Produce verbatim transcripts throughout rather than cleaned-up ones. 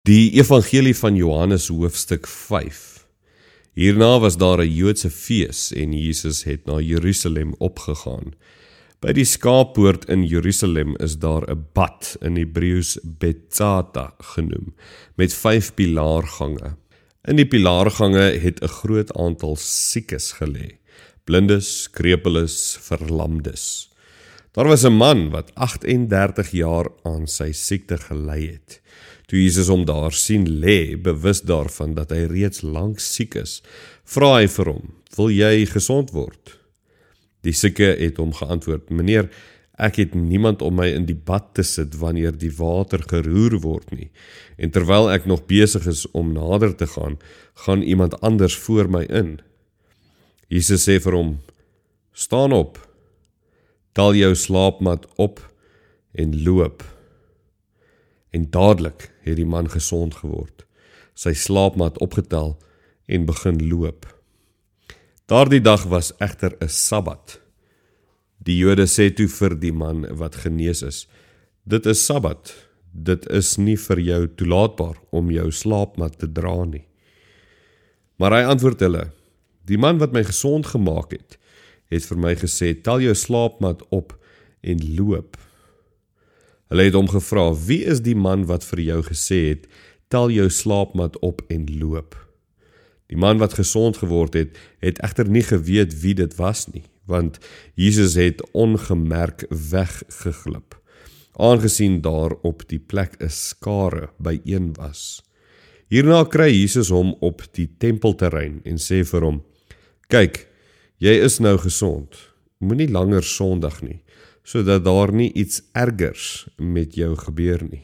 Die Evangelie van Johannes hoofstuk vyf. Hierna was daar 'n Joodse fees en Jesus het na Jerusalem opgegaan. By die skaappoort in Jerusalem is daar 'n bad, in Hebreëus Betzata genoem, met vyf pilaargange. In die pilaargange het 'n groot aantal siekes gelê, blindes, krepeles, verlamdes. Daar was 'n man wat agt en dertig jaar aan sy siekte gely het. Toe Jesus hom daar sien lê, bewus daarvan dat hy reeds lank siek is, vra hy vir hom, wil jy gesond word? Die sieke het hom geantwoord, meneer, ek het niemand om my in die bad te sit wanneer die water geroer word nie, en terwyl ek nog besig is om nader te gaan, gaan iemand anders voor my in. Jesus sê vir hom, staan op, tel jou slaapmat op en loop. En dadelik het die man gesond geword, sy slaapmat opgetel en begin loop. Daardie dag was egter 'n Sabbat. Die Jode sê toe vir die man wat genees is, dit is Sabbat, dit is nie vir jou toelaatbaar om jou slaapmat te dra nie. Maar hy antwoord hulle, die man wat my gesond gemaak het, het vir my gesê, tel jou slaapmat op en loop. Hulle het hom gevra, wie is die man wat vir jou gesê het, tel jou slaapmat op en loop? Die man wat gesond geword het, het egter nie geweet wie dit was nie, want Jesus het ongemerk weggeglip, aangesien daar op die plek 'n skare byeen was. Hierna kry Jesus hom op die tempelterrein en sê vir hom, kyk, jy is nou gesond, moenie langer sondig nie, sodat daar nie iets ergers met jou gebeur nie.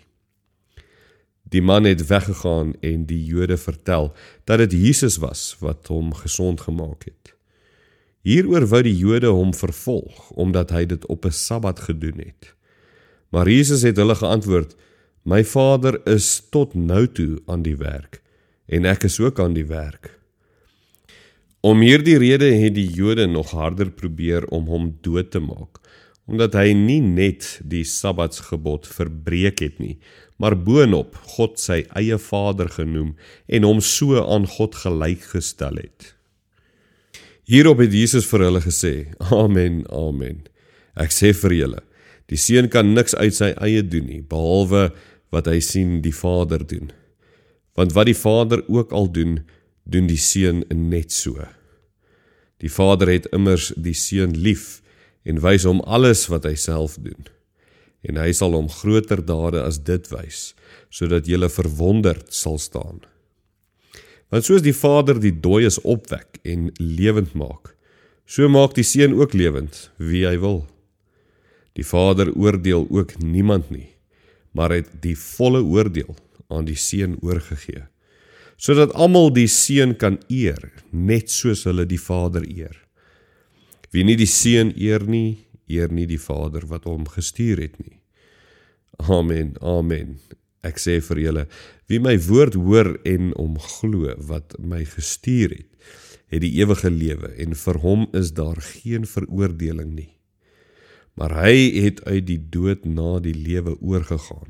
Die man het weggegaan en die Jode vertel dat dit Jesus was wat hom gesond gemaak het. Hieroor wou die Jode hom vervolg, omdat hy dit op 'n Sabbat gedoen het. Maar Jesus het hulle geantwoord, my Vader is tot nou toe aan die werk, en ek is ook aan die werk. Om hierdie rede het die Jode nog harder probeer om hom dood te maak, omdat hy nie net die Sabbatsgebod verbreek het nie, maar boonop God sy eie Vader genoem en hom so aan God gelyk gestel het. Hierop het Jesus vir hulle gesê, Amen, Amen. Ek sê vir julle, die seun kan niks uit sy eie doen nie, behalwe wat hy sien die Vader doen. Want wat die Vader ook al doen, doen die seun net so. Die Vader het immers die seun lief, en wys hom alles wat hy self doen. En hy sal hom groter dade as dit wys, sodat julle verwonderd sal staan. Want soos die Vader die dooies opwek en lewend maak, so maak die seun ook lewend, wie hy wil. Die Vader oordeel ook niemand nie, maar het die volle oordeel aan die seun oorgegee, sodat almal die seun kan eer, net soos hulle die Vader eer. Wie nie die seun eer nie, eer nie die Vader wat hom gestuur het nie. Amen, amen. Ek sê vir julle, wie my woord hoor en om glo wat my gestuur het, het die ewige lewe en vir hom is daar geen veroordeling nie. Maar hy het uit die dood na die lewe oorgegaan.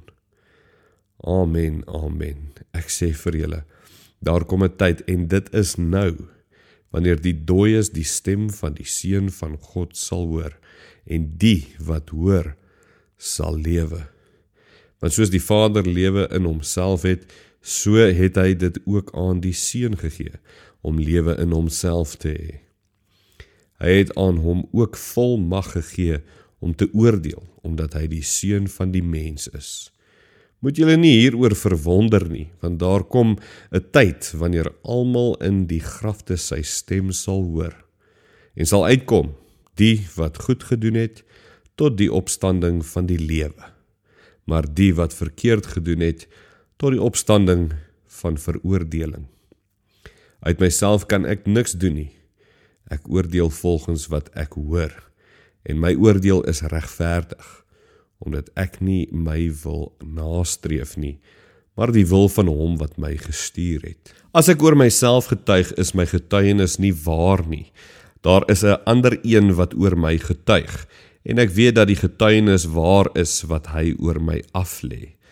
Amen, amen. Ek sê vir julle, daar kom 'n tyd en dit is nou, wanneer die dooies die stem van die Seun van God sal hoor, en die wat hoor, sal lewe. Want soos die Vader lewe in homself het, so het hy dit ook aan die Seun gegee, om lewe in homself te hê. Hy het aan hom ook vol mag gegee om te oordeel, omdat hy die Seun van die mens is. Moet julle nie hieroor verwonder nie, want daar kom 'n tyd wanneer almal in die grafte sy stem sal hoor, en sal uitkom, die wat goed gedoen het, tot die opstanding van die lewe, maar die wat verkeerd gedoen het, tot die opstanding van veroordeling. Uit myself kan ek niks doen nie, ek oordeel volgens wat ek hoor, en my oordeel is regverdig, omdat ek nie my wil nastreef nie, maar die wil van hom wat my gestuur het. As ek oor myself getuig, is my getuienis nie waar nie. Daar is 'n ander een wat oor my getuig, en ek weet dat die getuienis waar is wat hy oor my aflê.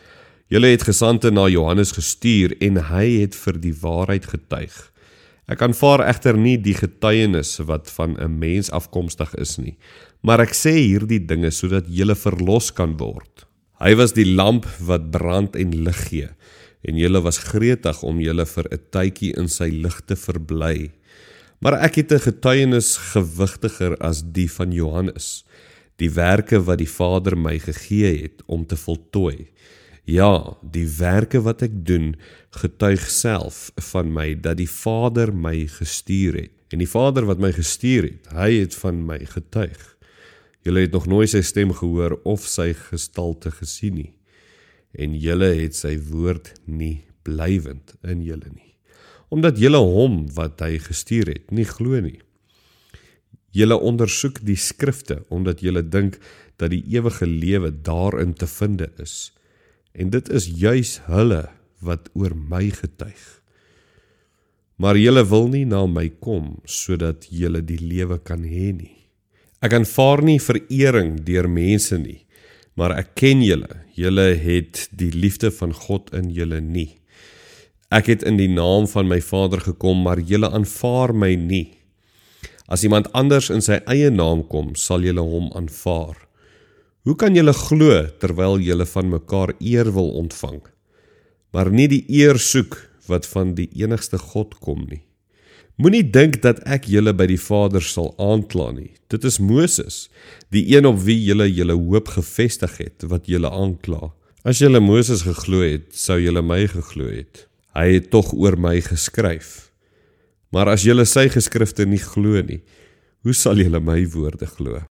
Julle het gesandte na Johannes gestuur en hy het vir die waarheid getuig. Ek aanvaar egter nie die getuienis wat van 'n mens afkomstig is nie, maar ek sê hierdie dinge sodat julle verlos kan word. Hy was die lamp wat brand en lig gee, en julle was gretig om julle vir 'n tydjie in sy lig te verbly. Maar ek het 'n getuienis gewigtiger as die van Johannes, die werke wat die Vader my gegee het om te voltooi. Ja, die werke wat ek doen, getuig self van my, dat die Vader my gestuur het. En die Vader wat my gestuur het, hy het van my getuig. Julle het nog nooit sy stem gehoor of sy gestalte gesien nie. En julle het sy woord nie blywend in julle nie. Omdat julle hom wat hy gestuur het, nie glo nie. Julle ondersoek die skrifte, omdat julle dink dat die ewige lewe daarin te vinde is. En dit is juis hulle wat oor my getuig. Maar julle wil nie na my kom, sodat julle die lewe kan hê nie. Ek aanvaar nie verering deur mense nie, maar ek ken julle, julle het die liefde van God in julle nie. Ek het in die naam van my Vader gekom, maar julle aanvaar my nie. As iemand anders in sy eie naam kom, sal julle hom aanvaar. Hoe kan julle glo terwyl julle van mekaar eer wil ontvang, maar nie die eer soek wat van die enigste God kom nie? Moenie dink dat ek julle by die Vader sal aankla nie. Dit is Moses, die een op wie julle julle hoop gevestig het, wat julle aankla. As julle Moses geglo het, sou julle my geglo het. Hy het tog oor my geskryf. Maar as julle sy geskrifte nie glo nie, hoe sal julle my woorde glo?